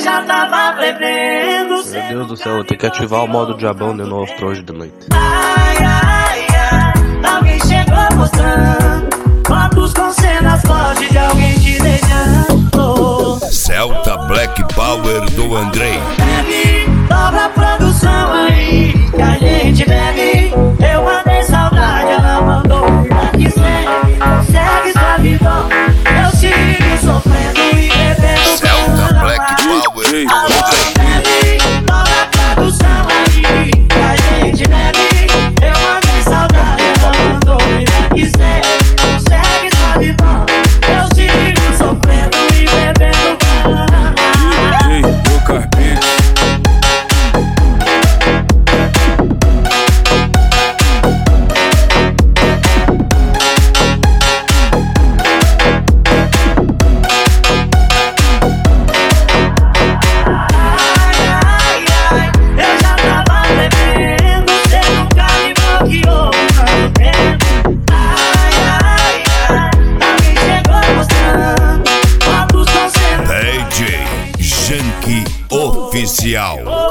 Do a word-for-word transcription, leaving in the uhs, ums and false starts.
já tava bebendo. Meu Deus do céu, eu tenho que ativar o modo diabão de novo pra hoje de noite. Ai, ai, ai, alguém chegou mostrando fotos com cenas fortes de alguém te beijando. Celta Black Power do Andrei. Bebe, dobra a produção aí, que a gente bebe. Eu mandei saudade, ela mandou vida que segue. Segue sua vida, eu sigo sofrendo e bebendo. Celta Black Power do Andrei. Bebe, dobra a produção aí, que a gente bebe. Eu mandei saudade, ela mandou vida que segue. Segue sua vida, eu sigo sofrendo e bebendo. Ei, meu carpete. D J Janky Oficial.